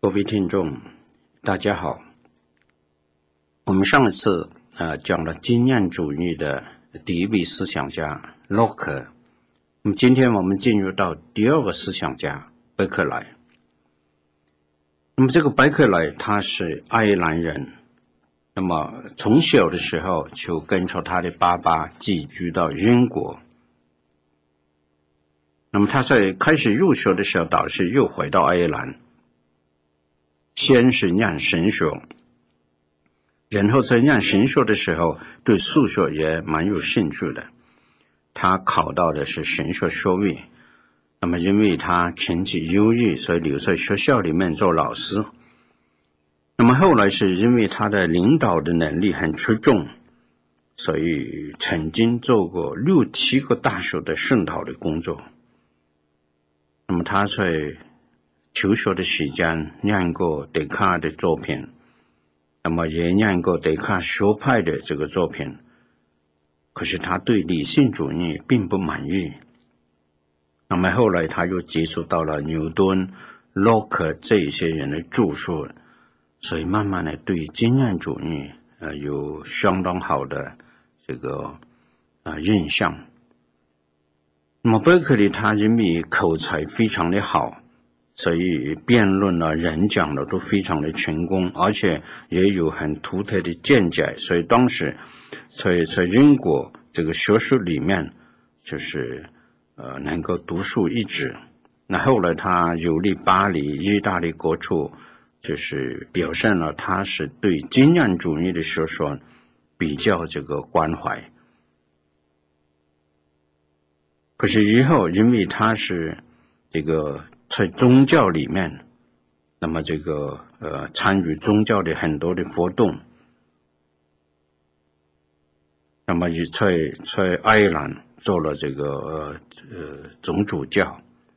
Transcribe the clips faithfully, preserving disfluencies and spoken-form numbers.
各位听众大家好，我们上一次呃讲了经验主义的第一位思想家洛克，那么今天我们进入到第二个思想家贝克莱。那么这个贝克莱他是爱尔兰人，那么从小的时候就跟着他的爸爸寄居到英国。那么他在开始入学的时候导师又回到爱尔兰，先是念神学，然后在念神学的时候对数学也蛮有兴趣的，他考到的是神学学位。那么因为他成绩优异，所以留在学校里面做老师。那么后来是因为他的领导的能力很出众，所以曾经做过六七个大学的圣导的工作。那么他在求学的时间念过笛卡尔的作品，那么也念过笛卡尔学派的这个作品，可是他对理性主义并不满意。那么后来他又接触到了牛顿、洛克这一些人的著述，所以慢慢的对经验主义呃有相当好的这个呃印象。那么贝克利他因为口才非常的好，所以辩论了、演讲了都非常的成功，而且也有很独特的见解，所以当时在在英国这个学术里面就是呃能够独树一帜。那后来他游历巴黎、意大利各处，就是表现了他是对经验主义的学说比较这个关怀。可是以后因为他是这个在宗教里面，那么这个呃参与宗教的很多的活动，那么也在在爱尔兰做了这个呃呃总主教。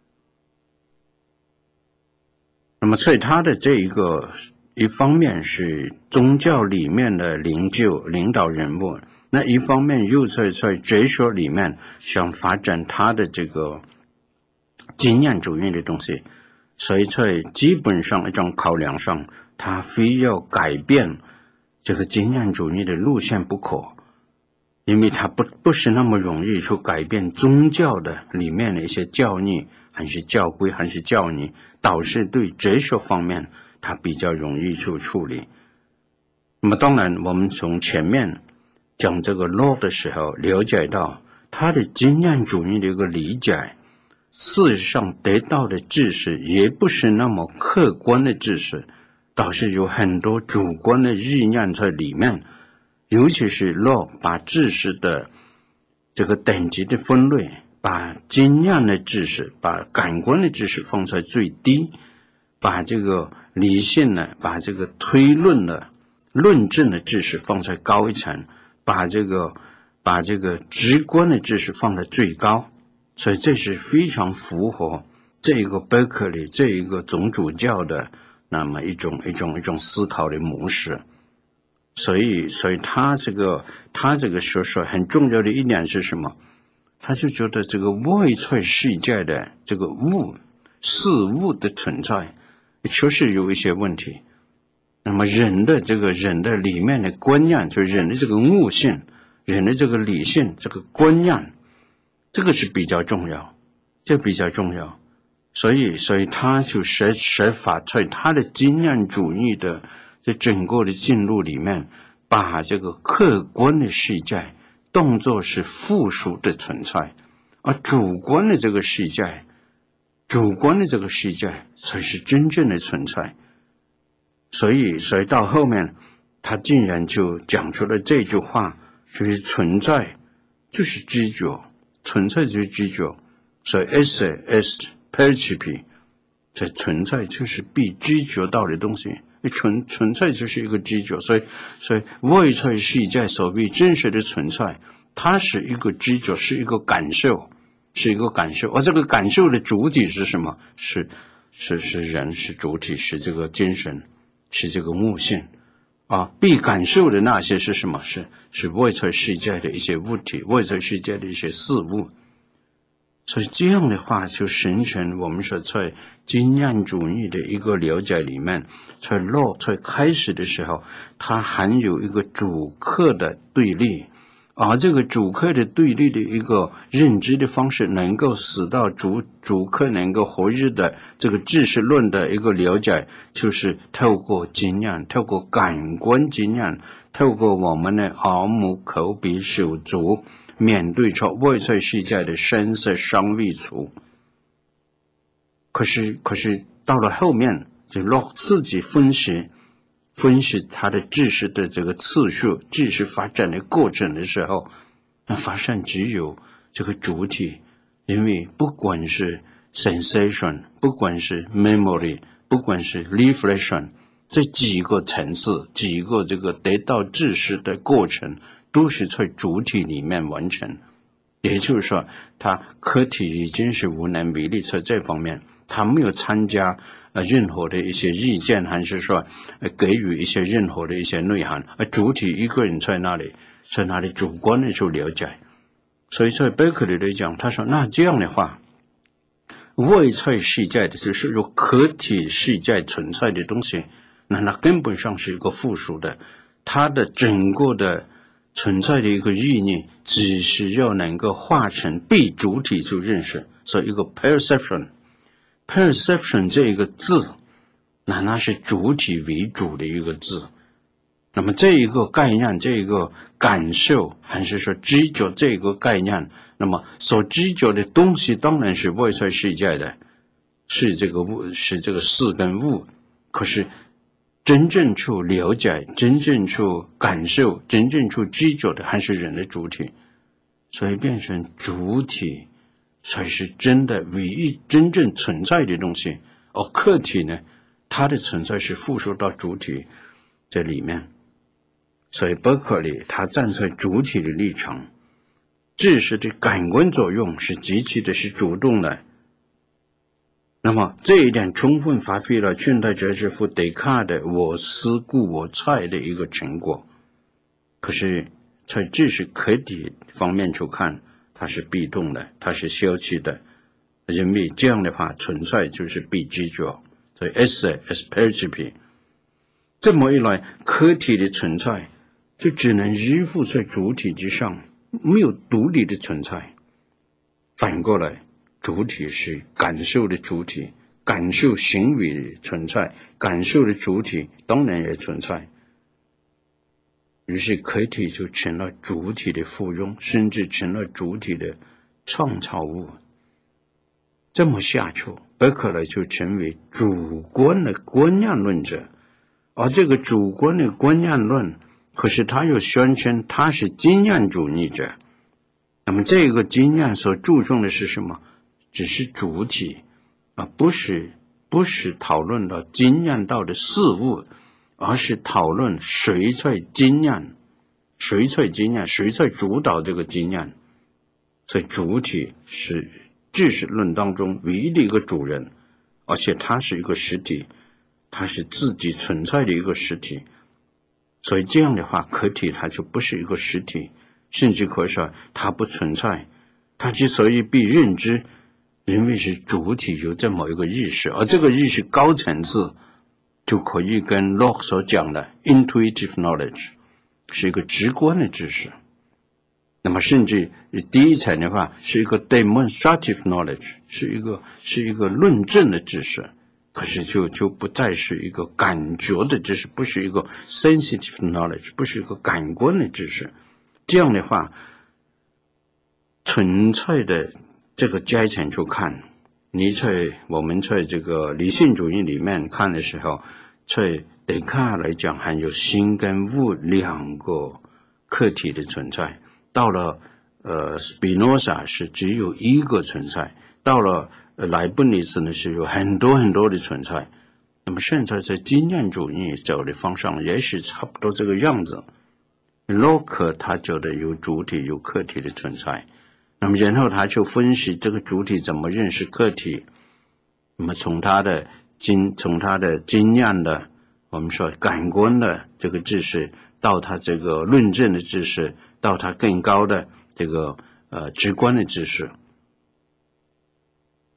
那么在他的这一个一方面是宗教里面的领袖领导人物，那一方面又在在哲学里面想发展他的这个经验主义的东西，所以在基本上一种考量上，他非要改变这个经验主义的路线不可，因为他不不是那么容易去改变宗教的里面的一些教义，还是教规，还是教义，导致对哲学方面他比较容易去处理。那么当然我们从前面讲这个 law 的时候了解到他的经验主义的一个理解，事实上得到的知识也不是那么客观的知识，倒是有很多主观的意念在里面。尤其是 law 把知识的这个等级的分类，把经验的知识、把感官的知识放在最低，把这个理性呢，把这个推论的论证的知识放在高一层，把这个把这个直观的知识放在最高。所以这是非常符合这个贝克利这一个总主教的那么一种一种一种思考的模式。所以所以他这个他这个学说很重要的一点是什么？他就觉得这个外在世界的这个物事物的存在确实有一些问题。那么人的这个人的里面的观念，就是人的这个悟性，人的这个理性，这个观念，这个是比较重要，这比较重要。所以所以他就设设法在他的经验主义的这整个的进入里面，把这个客观的世界当作是附属的存在，而主观的这个世界主观的这个世界才是真正的存在。所以所以到后面他竟然就讲出了这句话，就是存在就是知觉，存在就是知觉。所以 esse est percipi， 这存在就是被知觉到的东西，存存在就是一个知觉。所以所以外在世界所谓真实的存在，它是一个知觉，是一个感受，是一个感受。而这个感受的主体是什么？是是是人，是主体，是这个精神，是这个悟性啊。被感受的那些是什么？是是外在世界的一些物体，外在世界的一些事物。 所以这样的话就形成我们说在经验主义的一个了解里面，在 Locke 在开始的时候，它含有一个主客的对立，而这个主客的对立的一个认知的方式，能够使到主主客能够合一的这个知识论的一个了解，就是透过经验，透过感官经验，透过我们的耳目口鼻手足，面对着外在世界的声色香味触。可是可是到了后面，就 Locke 自己分析分析他的知识的这个次序，知识发展的过程的时候，那发现只有这个主体，因为不管是 sensation， 不管是 memory， 不管是 reflection， 这几个层次，几个这个得到知识的过程，都是在主体里面完成。也就是说，他客体已经是无能为力，在这方面他没有参加呃任何的一些意见，还是说呃给予一些任何的一些内涵，而主体一个人在那里在那里主观的去了解。所以在贝克利来讲，他说那这样的话，外在世界的就是有客体世界存在的东西，那它根本上是一个附属的，它的整个的存在的一个意义，只是要能够化成被主体去认识，所以一个 perception perception 这一个字，那那是主体为主的一个字。那么这一个概念，这一个感受，还是说知觉这个概念，那么所知觉的东西当然是外在世界的，是这个物，是这个事跟物。可是真正去了解，真正去感受，真正去知觉的还是人的主体。所以变成主体才是真的唯一真正存在的东西，而客体呢，它的存在是附属到主体这里面。所以伯克利他站在主体的立场，知识的感官作用是积极的，是主动的。那么这一点充分发挥了近代哲学夫笛卡尔的我思故我在的一个成果。可是在知识客体方面去看，它是被动的，它是消极的，因为这样的话存在就是被知觉，所以 esse est percipi。 这么一来，客体的存在就只能依附在主体之上，没有独立的存在。反过来，主体是感受的主体，感受行为的存在，感受的主体当然也存在。于是客体就成了主体的附庸，甚至成了主体的创造物。这么下去，伯克利就成为主观的观念论者。而这个主观的观念论，可是他又宣称他是经验主义者。那么这个经验所注重的是什么？只是主体，而不是不是讨论到经验到的事物，而是讨论谁在经验，谁在经验，谁在主导这个经验。所以主体是知识论当中唯一的一个主人，而且它是一个实体，它是自己存在的一个实体。所以这样的话，客体它就不是一个实体，甚至可以说它不存在。它之所以被认知，因为是主体有这么一个意识，而这个意识高层次就可以跟 Locke 所讲的 intuitive knowledge 是一个直观的知识。那么甚至第一层的话是一个 demonstrative knowledge， 是一个是一个论证的知识。可是就就不再是一个感觉的知识，不是一个 sensitive knowledge， 不是一个感官的知识。这样的话，存在的这个阶层去看，你在我们在这个理性主义里面看的时候，在笛卡尔来讲，还有心跟物两个客体的存在。到了呃斯宾诺莎是只有一个存在，到了莱布尼茨呢是有很多很多的存在。那么现在在经验主义走的方向也是差不多这个样子。洛克他觉得有主体有客体的存在，那么然后他就分析这个主体怎么认识客体。那么从他的经从他的经验的我们说感官的这个知识，到他这个论证的知识，到他更高的这个呃直观的知识。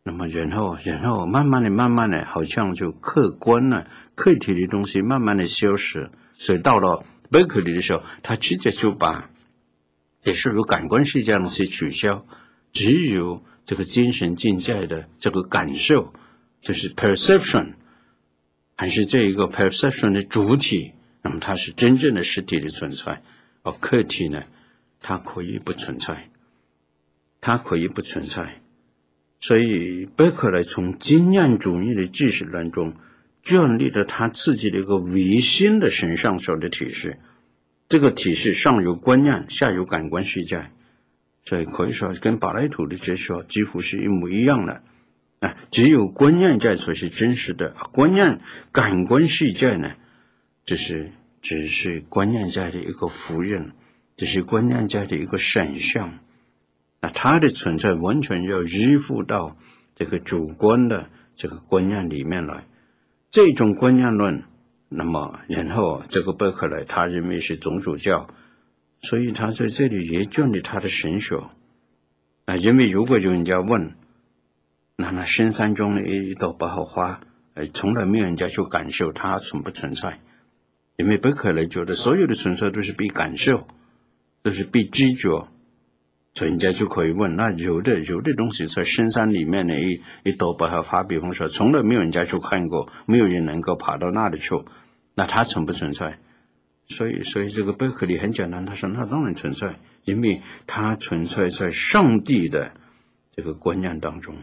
那么然后然后慢慢的慢慢的好像就客观了，客体的东西慢慢的消失，所以到了贝克利的时候，他直接就把也是有感官世界的东西取消，只有这个精神境界的这个感受，就是 perception， 还是这一个 perception 的主体，那么它是真正的实体的存在，而客体呢，它可以不存在，它可以不存在。所以贝克莱从经验主义的知识当中建立了他自己的一个唯心的神上手的体系，这个体系上有观念，下有感官世界，所以可以说跟柏拉图的哲学几乎是一模一样的啊，只有观念界才是真实的，观念感官世界呢，只是只是观念界的一个否认，只是观念界的一个闪象。那它的存在完全要依附到这个主观的这个观念里面来，这种观念论，那么然后这个贝克莱他认为是总主教，所以他在这里也建立他的神学。那因为如果有人家问，那那深山中的一朵百合花，呃，从来没有人家去感受它存不存在，因为贝克莱觉得所有的存在都是被感受，都是被知觉。所以人家就可以问，那有的有的东西在深山里面的一一朵百合花，比方说从来没有人家去看过，没有人能够爬到那里去，那它存不存在？所以所以这个贝克利很简单，他说那当然存在，因为它存在在上帝的这个观念当中，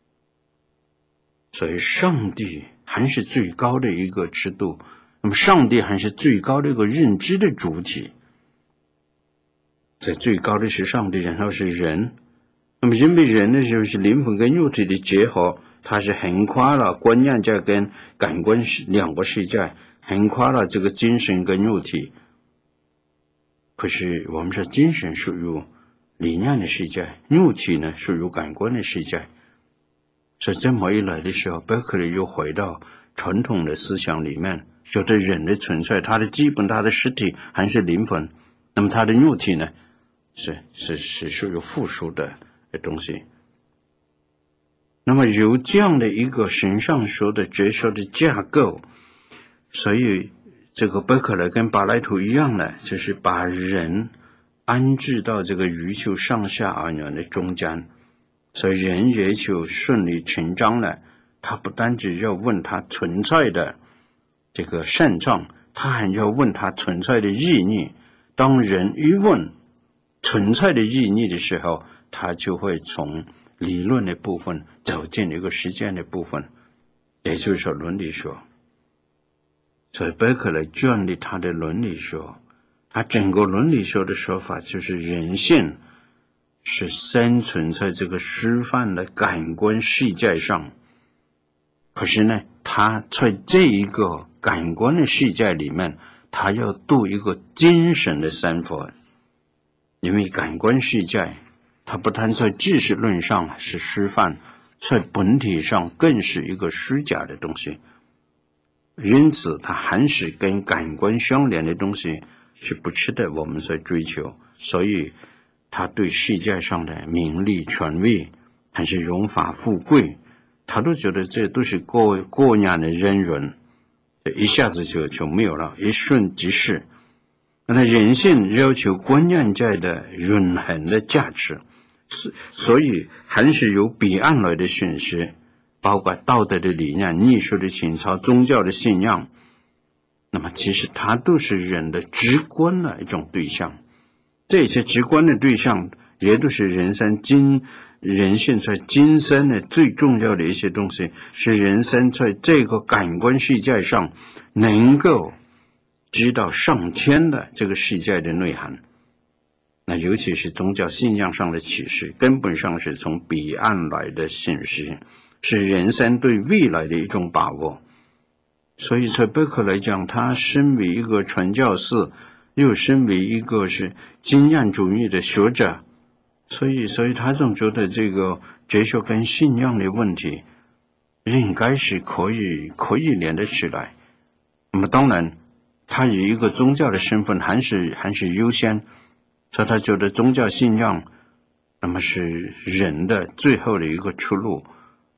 所以上帝还是最高的一个尺度，那么上帝还是最高的一个认知的主体。在最高的是上帝，然后是人，那么因为人的时候是灵魂跟肉体的结合，它是横跨了观念界跟感官两个世界，横跨了这个精神跟肉体。可是我们说精神属于理念的世界，肉体呢属于感官的世界，所以这么一来的时候，贝克利又回到传统的思想里面，觉得人的存在，它的基本，它的实体还是灵魂，那么它的肉体呢是是是属于附属的东西。那么有这样的一个神上说的哲学的架构，所以这个贝克莱跟柏拉图一样的，就是把人安置到这个宇宙上下而言的中间，所以人也就顺理成章了。他不单只要问他存在的这个现状，他还要问他存在的意义。当人一问存在的意义的时候，他就会从理论的部分走进一个实践的部分，也就是说伦理学。所以贝克莱建立他的伦理学，他整个伦理学的说法就是人性是生存在这个虚幻的感官世界上，可是呢，他在这一个感官的世界里面，他要度一个精神的生活。因为感官世界它不但在知识论上是虚幻，在本体上更是一个虚假的东西，因此它还是跟感官相连的东西是不值得我们在追求。所以他对世界上的名利权位还是荣华富贵，他都觉得这都是过过眼的人伦，一下子就就没有了，一瞬即逝。那人性要求观念界的永恒的价值，所以还是由彼岸来的讯息，包括道德的理念、艺术的情操、宗教的信仰，那么其实它都是人的直观的一种对象。这些直观的对象也都是人生今人性在今生的最重要的一些东西，是人生在这个感官世界上能够知道上天的这个世界的内涵。那尤其是宗教信仰上的启示，根本上是从彼岸来的信息，是人生对未来的一种把握。所以在贝克来讲，他身为一个传教士，又身为一个是经验主义的学者，所以所以他总觉得这个哲学跟信仰的问题应该是可以可以连得起来。那么当然他以一个宗教的身份还是还是优先，所以他觉得宗教信仰那么是人的最后的一个出路，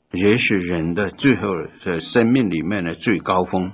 也是人的最后的生命里面的最高峰。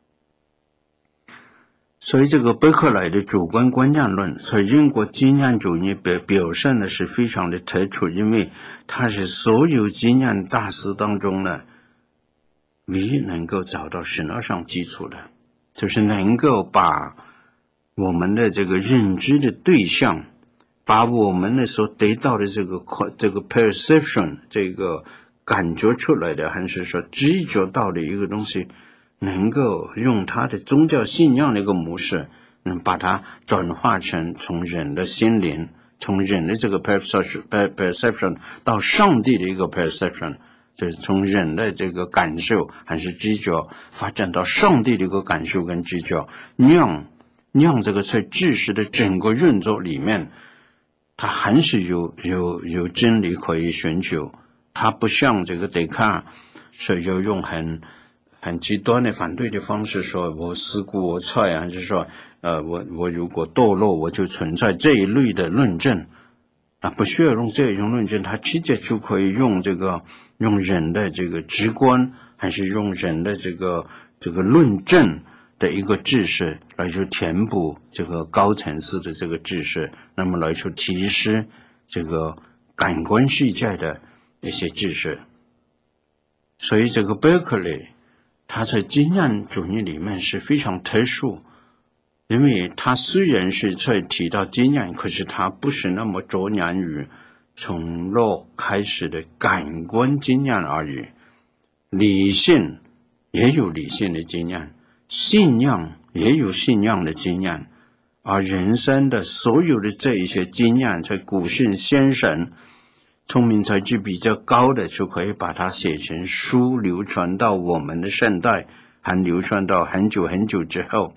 所以这个贝克莱的主观关键论在英国经验主义表表现的是非常的突出，因为他是所有经验大师当中呢唯一能够找到神学上基础的，就是能够把我们的这个认知的对象，把我们的所得到的这个这个 perception 这个感觉出来的，还是说知觉到的一个东西，能够用他的宗教信仰的一个模式，能把它转化成从人的心灵，从人的这个 perception perception 到上帝的一个 perception， 就是从人的这个感受还是知觉发展到上帝的一个感受跟知觉，让让这个在知识的整个运作里面，它还是有有有真理可以寻求。它不像这个笛卡尔是要用很很极端的反对的方式说我思故我在啊，还是说呃我我如果堕落我就存在，这一类的论证啊，不需要用这种论证，它直接就可以用这个用人的这个直观，还是用人的这个这个论证的一个知识来去填补这个高层次的这个知识，那么来去提示这个感官世界的一些知识。所以这个贝克利他在经验主义里面是非常特殊，因为他虽然是在提到经验，可是他不是那么着眼于从肉开始的感官经验而已，理性也有理性的经验，信仰也有信仰的经验，而人生的所有的这一些经验，在古圣先神聪明才智比较高的，就可以把它写成书，流传到我们的现代，还流传到很久很久之后。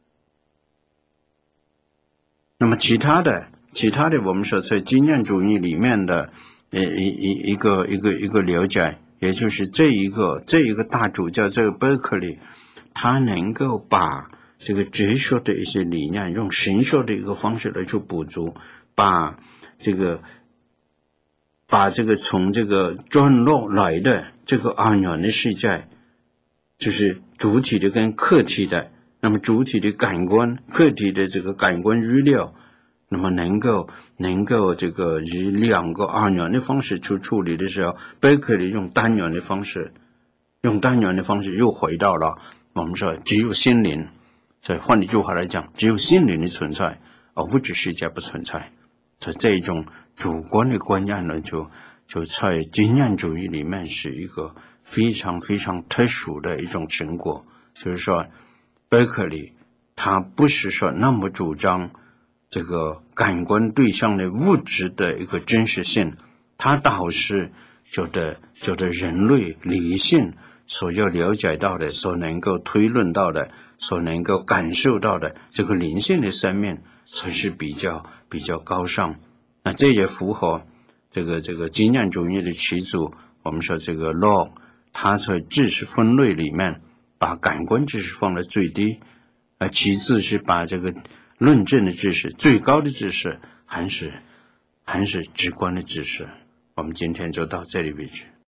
那么其他的其他的我们说在经验主义里面的呃一一一个一个一个了解，也就是这一个这一个大主教这个贝克利，他能够把这个哲学的一些理念用神学的一个方式来去补足，把这个把这个从这个转落来的这个安然的世界，就是主体的跟客体的，那么主体的感官，客体的这个感官预料，那么能够能够这个以两个安然的方式去处理的时候，贝克利用单元的方式，用单元的方式又回到了我们说只有心灵，所以换一句话来讲，只有心灵的存在，而物质世界不存在。所以这一种主观的观念呢，就就在经验主义里面是一个非常非常特殊的一种成果。就是说贝克利他不是说那么主张这个感官对象的物质的一个真实性，他倒是觉得觉得人类理性所要了解到的，所能够推论到的，所能够感受到的这个灵性的生命才是比较比较高尚。那这也符合这个这个经验主义的始祖，我们说这个 Law， 他在知识分类里面把感官知识放在最低，呃，其次是把这个论证的知识，最高的知识还是还是直观的知识。我们今天就到这里为止。